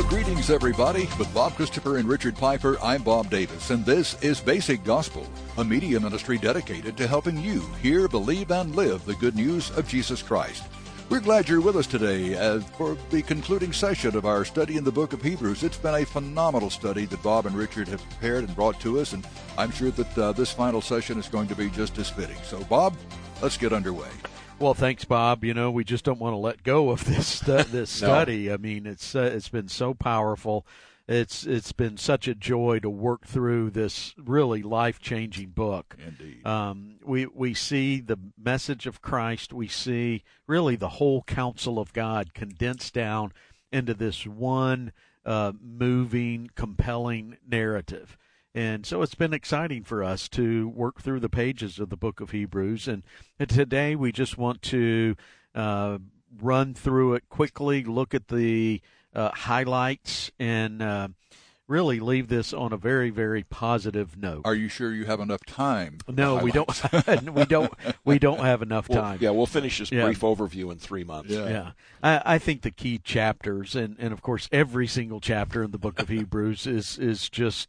Well, greetings, everybody. With Bob Christopher and Richard Piper, I'm Bob Davis, and this is Basic Gospel, a media ministry dedicated to helping you hear, believe, and live the good news of Jesus Christ. We're glad you're with us today for the concluding session of our study in the book of Hebrews. It's been a phenomenal study that Bob and Richard have prepared and brought to us, and I'm sure that this final session is going to be just as fitting. So, Bob, let's get underway. Well, thanks, Bob. You know, we just don't want to let go of this study. No. I mean, it's been so powerful. It's been such a joy to work through this really life-changing book. Indeed. We see the message of Christ. We see really the whole counsel of God condensed down into this one moving, compelling narrative. And so it's been exciting for us to work through the pages of the book of Hebrews. And today we just want to run through it quickly, look at the highlights, and really leave this on a very, very positive note. Are you sure you have enough time? No, we don't. we don't have enough time. We'll finish this brief overview in 3 months. Yeah. I think the key chapters, and of course every single chapter in the book of Hebrews is just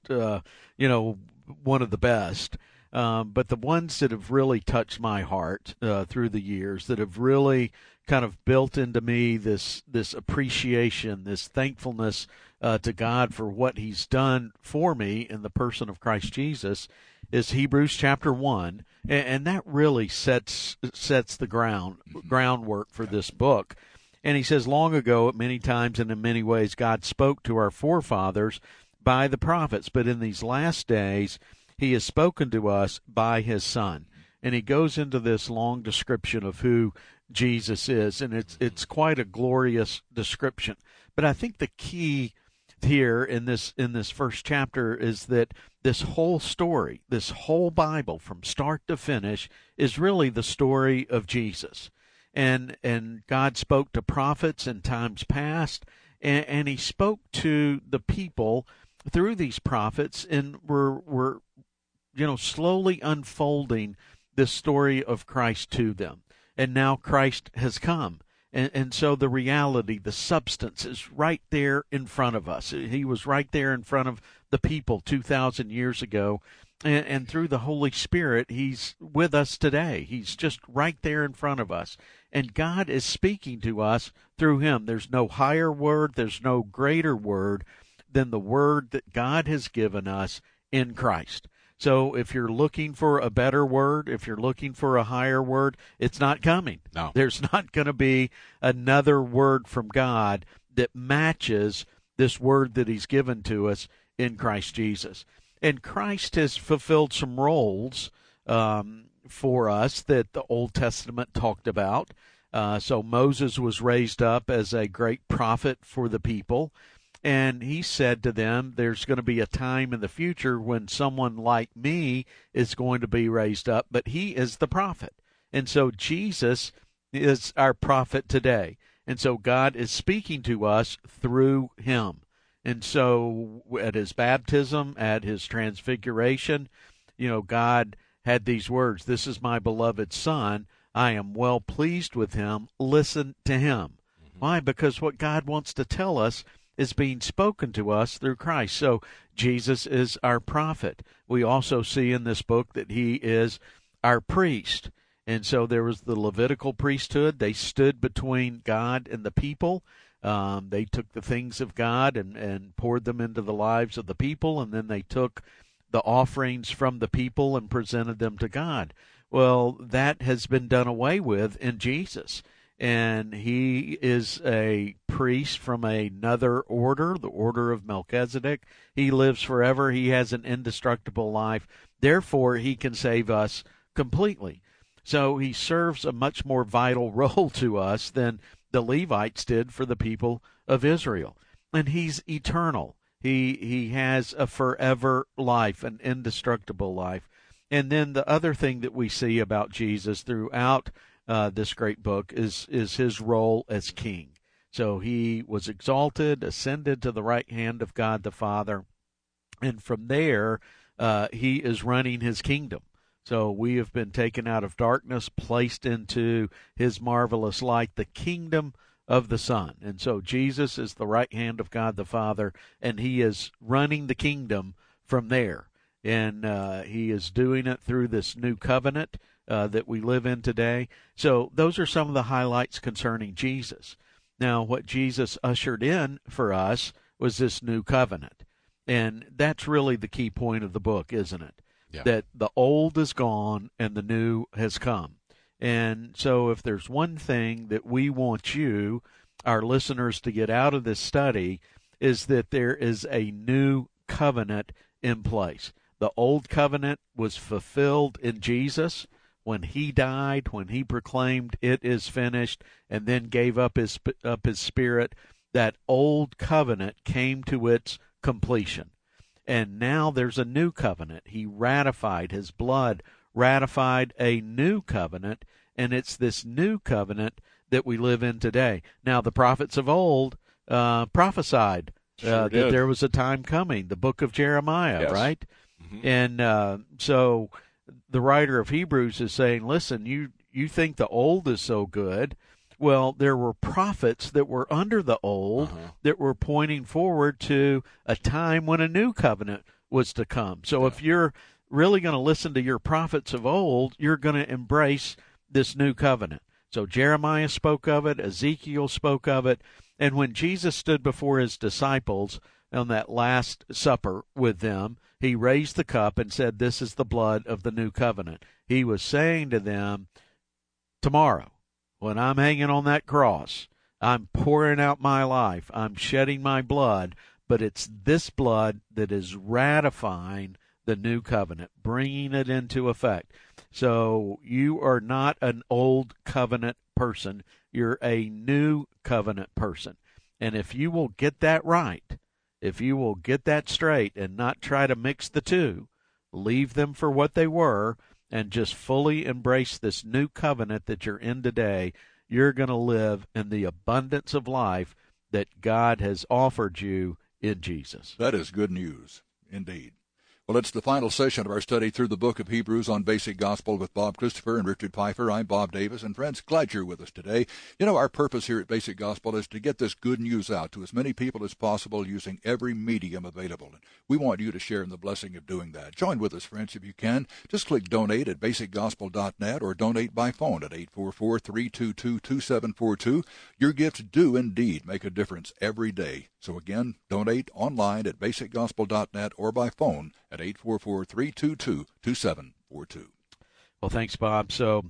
one of the best. But the ones that have really touched my heart through the years, that have really kind of built into me this appreciation, this thankfulness to God for what He's done for me in the person of Christ Jesus, is Hebrews chapter 1, and that really sets the groundwork for this book. And he says, long ago, at many times and in many ways, God spoke to our forefathers by the prophets, but in these last days, He has spoken to us by His Son. And he goes into this long description of who Jesus is, and it's quite a glorious description. But I think the key here in this first chapter is that this whole story, this whole Bible from start to finish, is really the story of Jesus. And God spoke to prophets in times past, and He spoke to the people through these prophets, and we're slowly unfolding this story of Christ to them. And now Christ has come. And so the reality, the substance is right there in front of us. He was right there in front of the people 2,000 years ago. And through the Holy Spirit, He's with us today. He's just right there in front of us. And God is speaking to us through Him. There's no higher word, there's no greater word than the word that God has given us in Christ. So if you're looking for a better word, if you're looking for a higher word, it's not coming. No. There's not going to be another word from God that matches this word that He's given to us in Christ Jesus. And Christ has fulfilled some roles for us that the Old Testament talked about. So Moses was raised up as a great prophet for the people. And he said to them, there's going to be a time in the future when someone like me is going to be raised up, but he is the prophet. And so Jesus is our prophet today. And so God is speaking to us through Him. And so at His baptism, at His transfiguration, God had these words, "This is my beloved Son. I am well pleased with Him. Listen to Him." Mm-hmm. Why? Because what God wants to tell us is being spoken to us through Christ. So Jesus is our prophet. We also see in this book that He is our priest. And so there was the Levitical priesthood. They stood between God and the people. They took the things of God and poured them into the lives of the people, and then they took the offerings from the people and presented them to God. Well, that has been done away with in Jesus. And He is a priest from another order, the order of Melchizedek. He lives forever. He has an indestructible life. Therefore, He can save us completely. So He serves a much more vital role to us than the Levites did for the people of Israel. And He's eternal. He has a forever life, an indestructible life. And then the other thing that we see about Jesus throughout this great book is His role as king. So He was exalted, ascended to the right hand of God the Father, and from there He is running His kingdom. So we have been taken out of darkness, placed into His marvelous light. The kingdom of the Son. And so Jesus is the right hand of God the Father, and he is running the kingdom from there. And he is doing it through this new covenant that we live in today. So those are some of the highlights concerning Jesus. Now, what Jesus ushered in for us was this new covenant. And that's really the key point of the book, isn't it? Yeah. That the old is gone and the new has come. And so if there's one thing that we want you, our listeners, to get out of this study, is that there is a new covenant in place. The old covenant was fulfilled in Jesus when he died, when he proclaimed it is finished, and then gave up his spirit. That old covenant came to its completion. And now there's a new covenant. He ratified, his blood ratified a new covenant, and it's this new covenant that we live in today. Now, the prophets of old prophesied that there was a time coming, the book of Jeremiah, yes. right? Mm-hmm. And so the writer of Hebrews is saying, listen, you think the old is so good. Well, there were prophets that were under the old that were pointing forward to a time when a new covenant was to come. So if you're really going to listen to your prophets of old, you're going to embrace this new covenant. So Jeremiah spoke of it, Ezekiel spoke of it, and when Jesus stood before his disciples on that Last Supper with them, he raised the cup and said, "This is the blood of the new covenant." He was saying to them, tomorrow, when I'm hanging on that cross, I'm pouring out my life, I'm shedding my blood, but it's this blood that is ratifying the new covenant, bringing it into effect. So you are not an old covenant person. You're a new covenant person. And if you will get that right, if you will get that straight and not try to mix the two, leave them for what they were, and just fully embrace this new covenant that you're in today, you're going to live in the abundance of life that God has offered you in Jesus. That is good news, indeed. Well, it's the final session of our study through the book of Hebrews on Basic Gospel with Bob Christopher and Richard Pfeiffer. I'm Bob Davis, and friends, glad you're with us today. You know, our purpose here at Basic Gospel is to get this good news out to as many people as possible using every medium available. And we want you to share in the blessing of doing that. Join with us, friends, if you can. Just click donate at basicgospel.net or donate by phone at 844-322-2742. Your gifts do indeed make a difference every day. So again, donate online at basicgospel.net or by phone at 844-322-2742. Well, thanks, Bob. So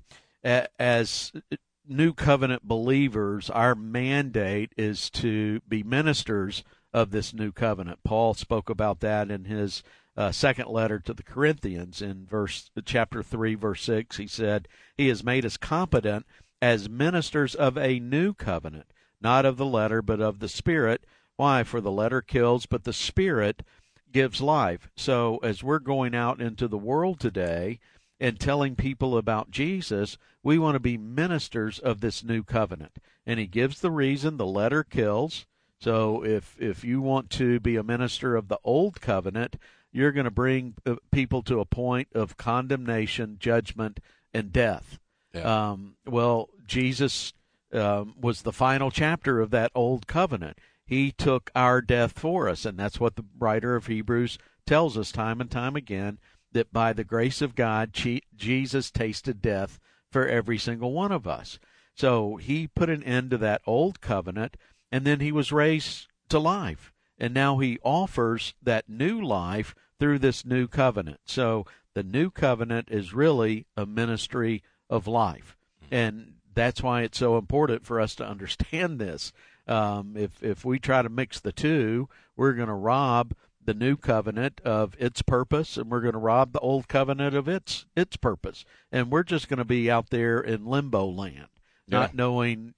as New Covenant believers, our mandate is to be ministers of this new covenant. Paul spoke about that in his second letter to the Corinthians in chapter 3, verse 6. He said, "He has made us competent as ministers of a new covenant, not of the letter, but of the Spirit. Why? For the letter kills, but the Spirit gives life." So as we're going out into the world today and telling people about Jesus, we want to be ministers of this new covenant. And he gives the reason: the letter kills. So if you want to be a minister of the old covenant, you're going to bring people to a point of condemnation, judgment, and death. Yeah. Well, Jesus was the final chapter of that old covenant. He took our death for us, and that's what the writer of Hebrews tells us time and time again, that by the grace of God, Jesus tasted death for every single one of us. So he put an end to that old covenant, and then he was raised to life. And now he offers that new life through this new covenant. So the new covenant is really a ministry of life. And that's why it's so important for us to understand this. If we try to mix the two, we're going to rob the new covenant of its purpose, and we're going to rob the old covenant of its purpose. And we're just going to be out there in limbo land, not knowing,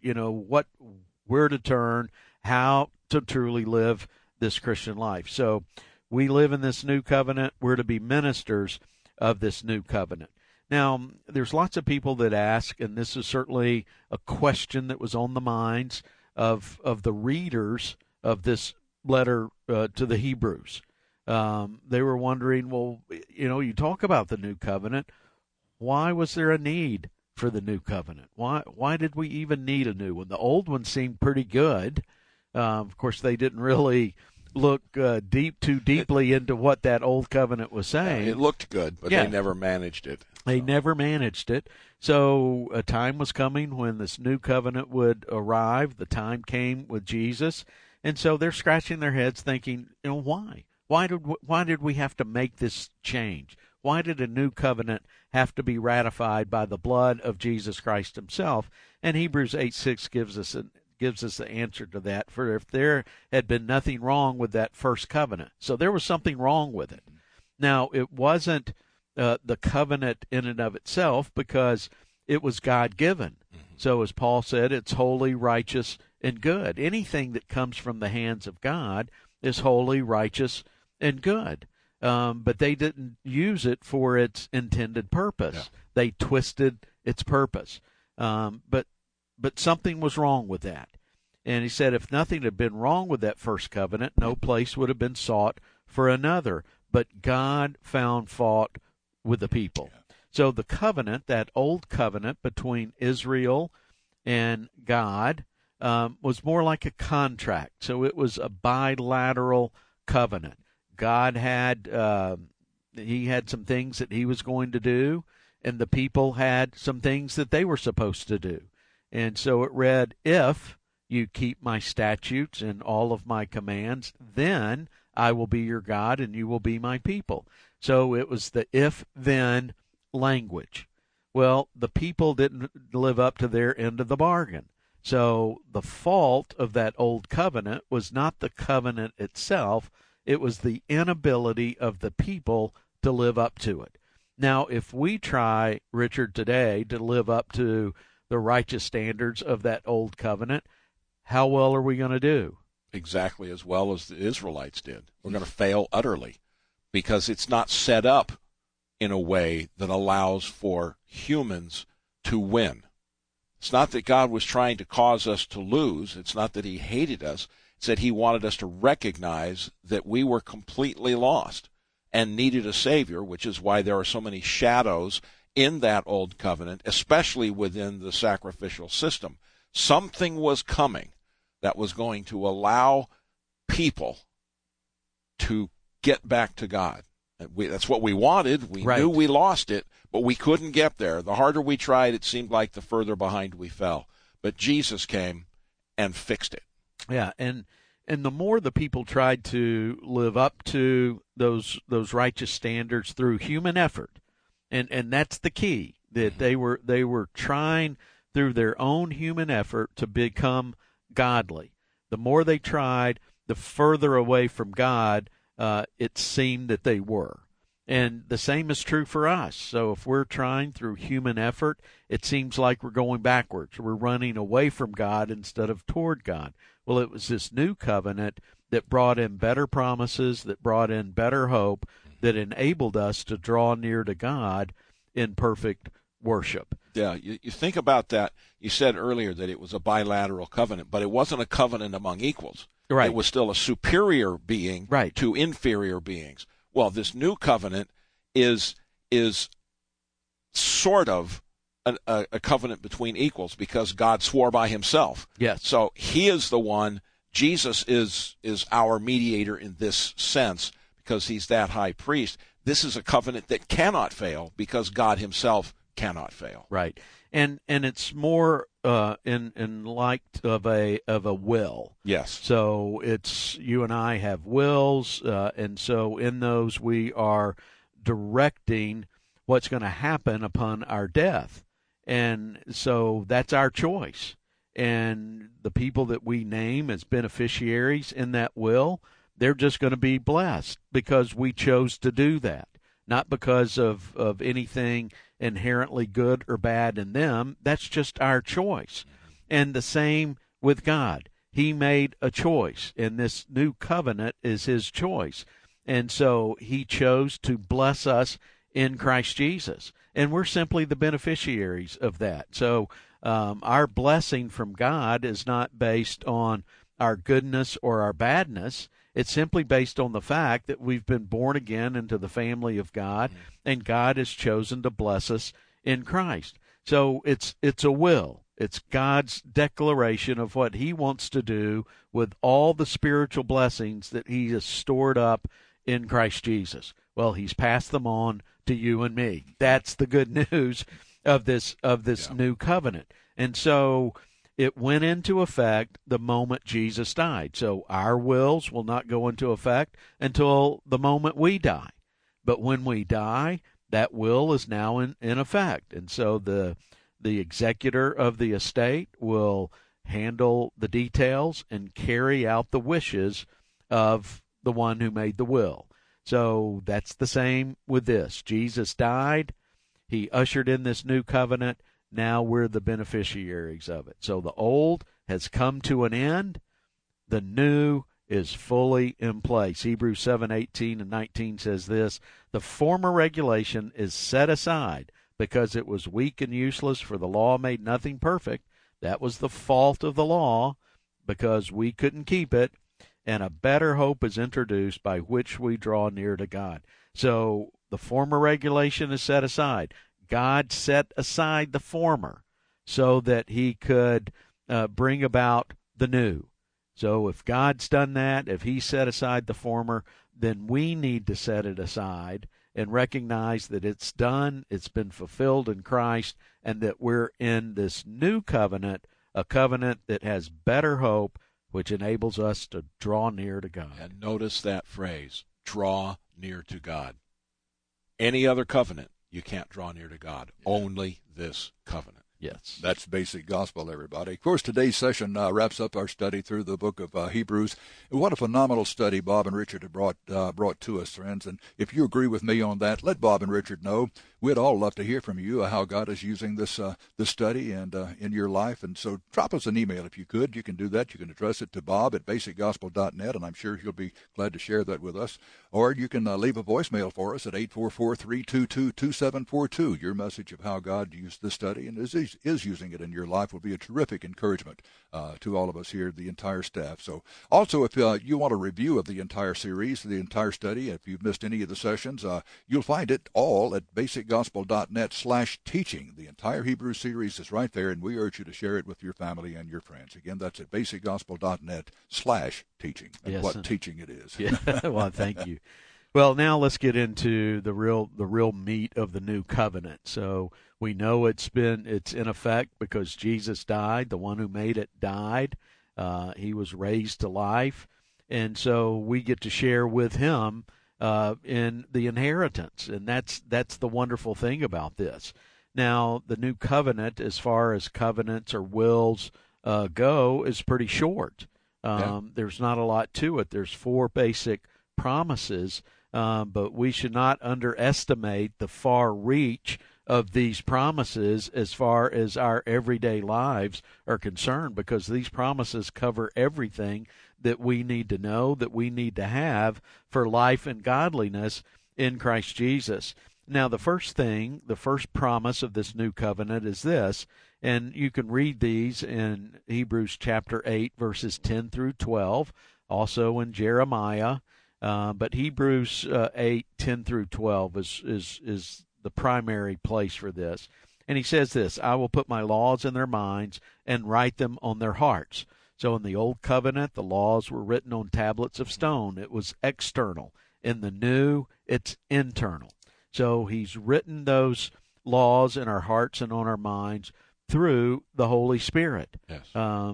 where to turn, how to truly live this Christian life. So we live in this new covenant. We're to be ministers of this new covenant. Now, there's lots of people that ask, and this is certainly a question that was on the minds of the readers of this letter to the Hebrews. They were wondering, well, you talk about the new covenant. Why was there a need for the new covenant? Why did we even need a new one? The old one seemed pretty good. Of course, they didn't really look too deeply into what that old covenant was saying. It looked good, but they never managed it. They never managed it. So a time was coming when this new covenant would arrive. The time came with Jesus. And so they're scratching their heads thinking, why? Why did we have to make this change? Why did a new covenant have to be ratified by the blood of Jesus Christ himself? And Hebrews 8:6 gives us the answer to that. For if there had been nothing wrong with that first covenant. So there was something wrong with it. Now, it wasn't the covenant in and of itself, because it was God-given. So as Paul said, it's holy, righteous, and good. Anything that comes from the hands of God is holy, righteous, and good. But they didn't use it for its intended purpose. Yeah. They twisted its purpose. But something was wrong with that. And he said if nothing had been wrong with that first covenant, no place would have been sought for another. But God found fault with the people. Yeah. So the covenant, that old covenant between Israel and God, was more like a contract. So it was a bilateral covenant. God had he had some things that he was going to do, and the people had some things that they were supposed to do. And so it read, if you keep my statutes and all of my commands, then I will be your God and you will be my people. So it was the if-then language. Well, the people didn't live up to their end of the bargain. So the fault of that old covenant was not the covenant itself. It was the inability of the people to live up to it. Now, if we try, Richard, today to live up to the righteous standards of that old covenant, how well are we going to do? Exactly as well as the Israelites did. We're going to fail utterly, because it's not set up in a way that allows for humans to win. It's not that God was trying to cause us to lose. It's not that he hated us. It's that he wanted us to recognize that we were completely lost and needed a Savior, which is why there are so many shadows in that old covenant, especially within the sacrificial system. Something was coming that was going to allow people to get back to God. That's what we wanted. We knew we lost it, but we couldn't get there. The harder we tried, it seemed like the further behind we fell. But Jesus came and fixed it. Yeah, and the more the people tried to live up to those righteous standards through human effort, and that's the key, that they were trying through their own human effort to become godly. The more they tried, the further away from God it seemed that they were. And the same is true for us. So if we're trying through human effort, it seems like we're going backwards. We're running away from God instead of toward God. Well, it was this new covenant that brought in better promises, that brought in better hope, that enabled us to draw near to God in perfect worship. Yeah, you think about that. You said earlier that it was a bilateral covenant, but it wasn't a covenant among equals. Right. It was still a superior being to inferior beings. Well, this new covenant is sort of a covenant between equals, because God swore by himself. Yes. So he is the one. Jesus is our mediator in this sense, because he's that high priest. This is a covenant that cannot fail, because God himself cannot fail. Right. And it's more in light of a will. Yes. So it's, you and I have wills, and so in those we are directing what's going to happen upon our death. And so that's our choice. And the people that we name as beneficiaries in that will, they're just going to be blessed because we chose to do that, not because of anything inherently good or bad in them. That's just our choice. And the same with God. He made a choice, and this new covenant is his choice. And so he chose to bless us in Christ Jesus. And we're simply the beneficiaries of that. So our blessing from God is not based on our goodness or our badness. It's simply based on the fact that we've been born again into the family of God, and God has chosen to bless us in Christ. So it's a will. It's God's declaration of what he wants to do with all the spiritual blessings that he has stored up in Christ Jesus. Well, he's passed them on to you and me. That's the good news of this new covenant. And so it went into effect the moment Jesus died. So our wills will not go into effect until the moment we die. But when we die, that will is now in effect. And so the executor of the estate will handle the details and carry out the wishes of the one who made the will. So that's the same with this. Jesus died. He ushered in this new covenant. Now we're the beneficiaries of it. So the old has come to an end. The new is fully in place. Hebrews 7:18 and 19 says this, "The former regulation is set aside because it was weak and useless, for the law made nothing perfect." That was the fault of the law, because we couldn't keep it. "And a better hope is introduced by which we draw near to God." So the former regulation is set aside. God set aside the former so that he could bring about the new. So if God's done that, if he set aside the former, then we need to set it aside and recognize that it's done, it's been fulfilled in Christ, and that we're in this new covenant, a covenant that has better hope, which enables us to draw near to God. And notice that phrase, draw near to God. Any other covenant, you can't draw near to God. Yeah. Only this covenant. Yes. That's basic gospel, everybody. Of course, today's session wraps up our study through the book of Hebrews. What a phenomenal study Bob and Richard have brought to us, friends. And if you agree with me on that, let Bob and Richard know. We'd all love to hear from you how God is using this study and in your life. And so drop us an email if you could. You can do that. You can address it to bob@basicgospel.net, and I'm sure he'll be glad to share that with us. Or you can leave a voicemail for us at 844-322-2742. Your message of how God used this study and is using it in your life will be a terrific encouragement to all of us here, the entire staff. So also, if you want a review of the entire series, the entire study, if you've missed any of the sessions, you'll find it all at basicgospel.net/teaching. The entire Hebrew series is right there, and we urge you to share it with your family and your friends. Again, that's at basicgospel.net/teaching. And yes, what teaching it is. Yeah. Well, thank you. Well, now let's get into the real meat of the new covenant. So we know it's in effect because Jesus died. The one who made it died. He was raised to life, and so we get to share with him in the inheritance, and that's the wonderful thing about this. Now, the new covenant, as far as covenants or wills go, is pretty short. There's not a lot to it. There's 4 basic promises. But we should not underestimate the far reach of these promises as far as our everyday lives are concerned, because these promises cover everything that we need to know, that we need to have for life and godliness in Christ Jesus. Now, the first promise of this new covenant is this, and you can read these in Hebrews chapter 8, verses 10 through 12, also in Jeremiah. But Hebrews 8, 10 through 12 is the primary place for this. And he says this, "I will put my laws in their minds and write them on their hearts." So in the Old Covenant, the laws were written on tablets of stone. It was external. In the New, it's internal. So he's written those laws in our hearts and on our minds through the Holy Spirit. Yes.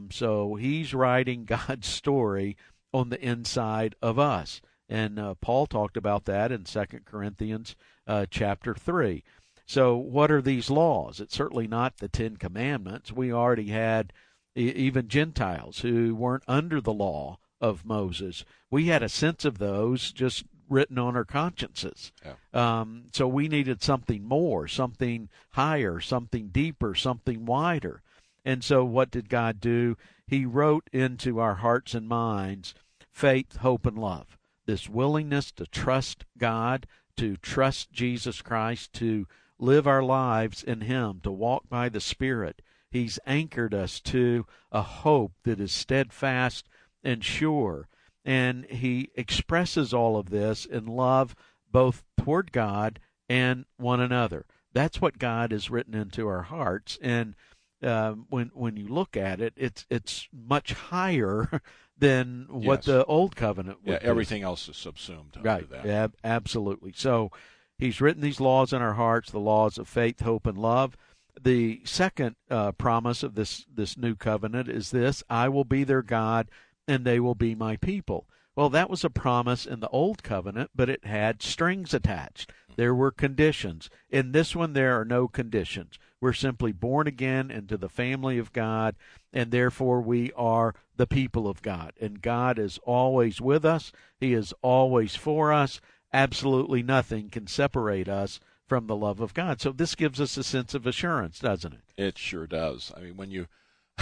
So he's writing God's story on the inside of us. And Paul talked about that in 2 Corinthians chapter 3. So what are these laws? It's certainly not the 10 Commandments. We already had even Gentiles who weren't under the law of Moses. We had a sense of those just written on our consciences. Yeah. So we needed something more, something higher, something deeper, something wider. And so what did God do? He wrote into our hearts and minds faith, hope, and love. This willingness to trust God, to trust Jesus Christ, to live our lives in him, to walk by the Spirit. He's anchored us to a hope that is steadfast and sure. And he expresses all of this in love both toward God and one another. That's what God has written into our hearts, and when you look at it, it's much higher than what the old covenant would do. Everything else is subsumed under that. Yeah, absolutely. So he's written these laws in our hearts, the laws of faith, hope, and love. The second promise of this new covenant is this: I will be their God, and they will be my people. Well, that was a promise in the old covenant, but it had strings attached. There were conditions. In this one, there are no conditions. We're simply born again into the family of God, and therefore we are the people of God. And God is always with us. He is always for us. Absolutely nothing can separate us from the love of God. So this gives us a sense of assurance, doesn't it? It sure does. I mean, when you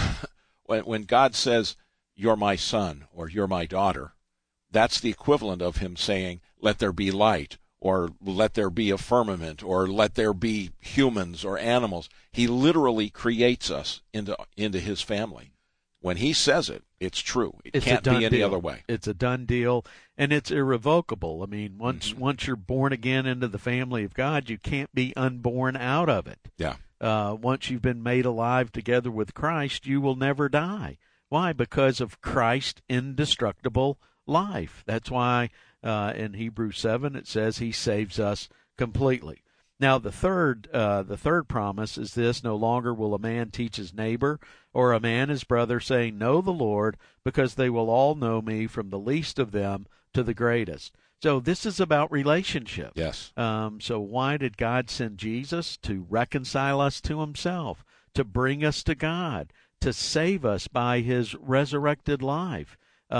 when God says, "You're my son," or "You're my daughter," that's the equivalent of him saying, "Let there be light," or "Let there be a firmament," or "Let there be humans or animals." He literally creates us into his family. When he says it, it's true. It can't be any other way. It's a done deal, and it's irrevocable. I mean, once you're born again into the family of God, you can't be unborn out of it. Yeah. Once you've been made alive together with Christ, you will never die. Why? Because of Christ's indestructible life. That's why in Hebrews 7 it says he saves us completely. Now the third promise is this: no longer will a man teach his neighbor or a man his brother, saying, "Know the Lord," because they will all know me, from the least of them to the greatest. So this is about relationship. Yes. So why did God send Jesus? To reconcile us to himself, to bring us to God, to save us by his resurrected life,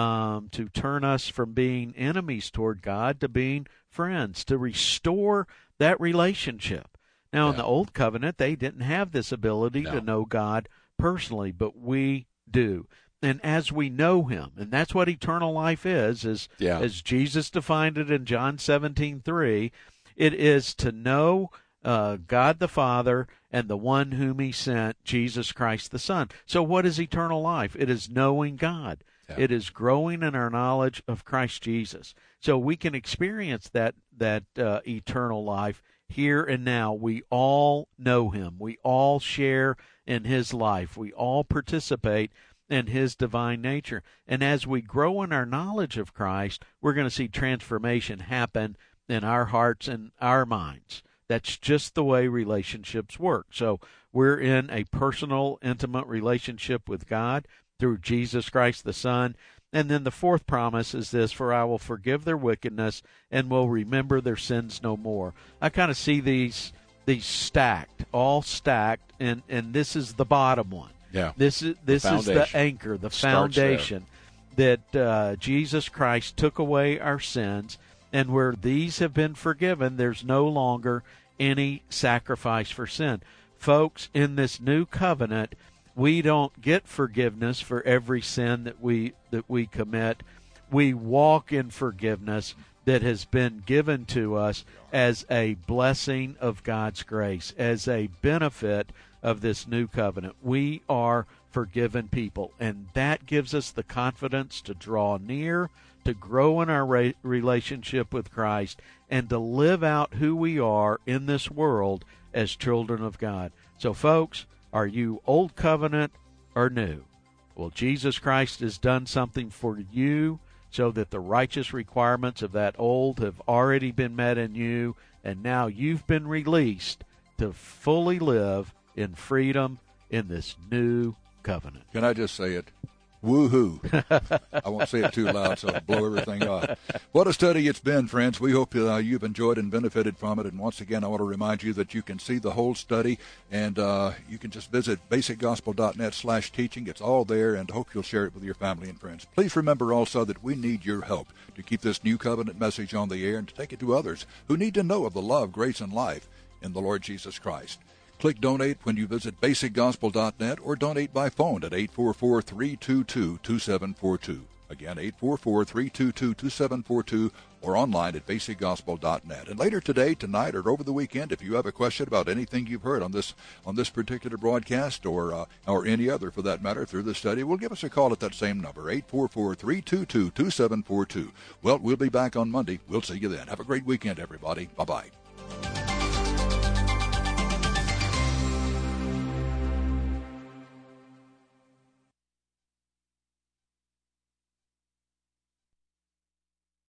to turn us from being enemies toward God to being friends, to restore that relationship. Now, in the Old Covenant, they didn't have this ability to know God personally, but we do. And as we know him, and that's what eternal life is as Jesus defined it in John 17:3, it is to know God the Father and the one whom he sent, Jesus Christ the Son. So what is eternal life? It is knowing God. Yeah. It is growing in our knowledge of Christ Jesus. So we can experience that eternal life here and now. We all know him. We all share in his life. We all participate in his divine nature. And as we grow in our knowledge of Christ, we're going to see transformation happen in our hearts and our minds. That's just the way relationships work. So we're in a personal, intimate relationship with God through Jesus Christ the Son. And then the fourth promise is this: for I will forgive their wickedness and will remember their sins no more. I kind of see these stacked, all stacked, and this is the bottom one. Yeah. This is the anchor, the foundation that Jesus Christ took away our sins, and where these have been forgiven, there's no longer any sacrifice for sin. Folks, in this new covenant, we don't get forgiveness for every sin that we commit. We walk in forgiveness that has been given to us as a blessing of God's grace, as a benefit of this new covenant. We are forgiven people, and that gives us the confidence to draw near, to grow in our relationship with Christ, and to live out who we are in this world as children of God. So, folks, are you old covenant or new? Well, Jesus Christ has done something for you so that the righteous requirements of that old have already been met in you, and now you've been released to fully live in freedom in this new covenant. Can I just say it? Woo-hoo. I won't say it too loud so it'll blow everything off. What a study it's been, friends. We hope you've enjoyed and benefited from it. And once again, I want to remind you that you can see the whole study, and you can just visit basicgospel.net/teaching. It's all there, and hope you'll share it with your family and friends. Please remember also that we need your help to keep this new covenant message on the air and to take it to others who need to know of the love, grace, and life in the Lord Jesus Christ. Click Donate when you visit basicgospel.net or donate by phone at 844-322-2742. Again, 844-322-2742 or online at basicgospel.net. And later today, tonight, or over the weekend, if you have a question about anything you've heard on this particular broadcast or any other for that matter through the study, well, give us a call at that same number, 844-322-2742. Well, we'll be back on Monday. We'll see you then. Have a great weekend, everybody. Bye-bye.